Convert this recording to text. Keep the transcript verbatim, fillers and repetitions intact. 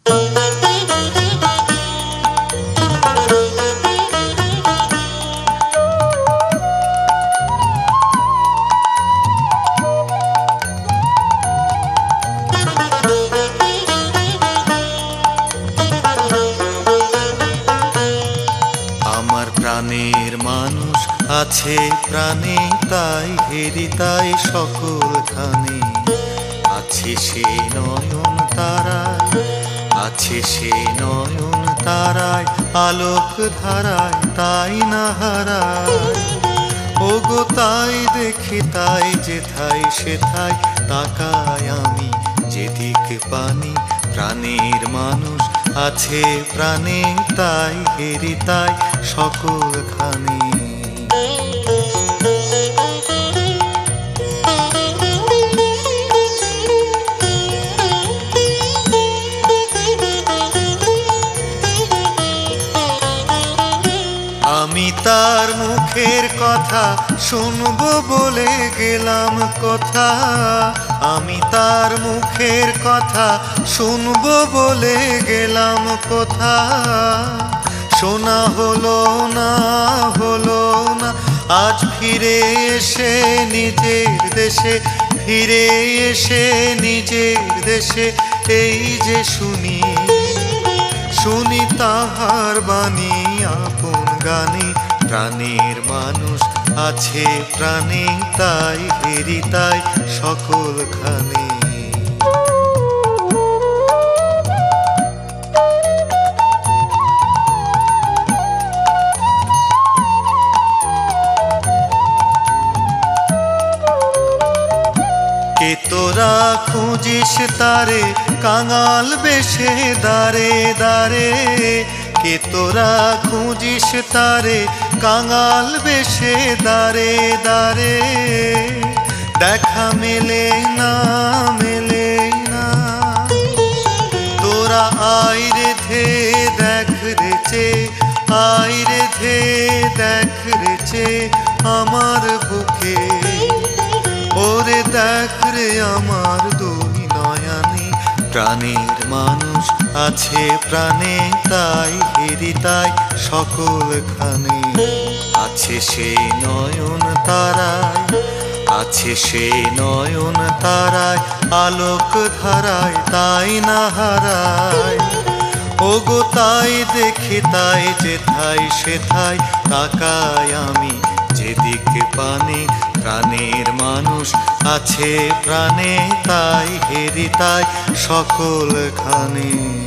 আমার প্রাণের মানুষ আছে প্রাণে, তাই হেরি তাই সকলখানে। আছে সে নয়ন তারায়, আছে সে নয়ন তারায়, আলোক ধারায় তাই না হারায়। ওগো তাই দেখি তাই যেথায় সেথায় তাকায় আমি, যেদিকে পানি। প্রাণের মানুষ আছে প্রাণে, তাই হেরি তাই সকলখানে। আমি তার মুখের কথা শুনবো বলে গেলাম কথা, আমি তার মুখের কথা শুনবো বলে গেলাম কথা। শোনা হলো না হলো না, আজ ফিরে এসে নিজের দেশে, ফিরে এসে নিজের দেশে এই যে শুনি, শুনি তাহার বাণী আপন গানে। প্রাণের মানুষ আছে প্রাণে, তাই হেরি তাই সকলখানে। কে তোরা খুঁজিস তারে কাঙাল বেশে দাঁড়ে দাঁড়ে, কে তোরা খুঁজিস তারে কাঙাল বেশে দাঁড়ে দাঁড়ে। দেখা মেলে না মেলে না, তোরা আয় রে ধে দেখ রেচে, আয় রে ধে দেখ রেচে আমার বুকে। ওরে দেখ রে আমার দুই নয়নে, প্রাণের মানুষ আছে প্রাণে, তাই হেরি তাই সকলখানে। আছে সেই নয়ন তারায়, আছে সেই নয়ন তারায়, আলোক ধারায় তাই না হারায়। ওগো তাই দেখি তাই যেথায় সেথায় তাকায় আমি, যেদিকে পানে। প্রাণের মানুষ আছে প্রাণে, তাই হেরি তাই সকলখানে।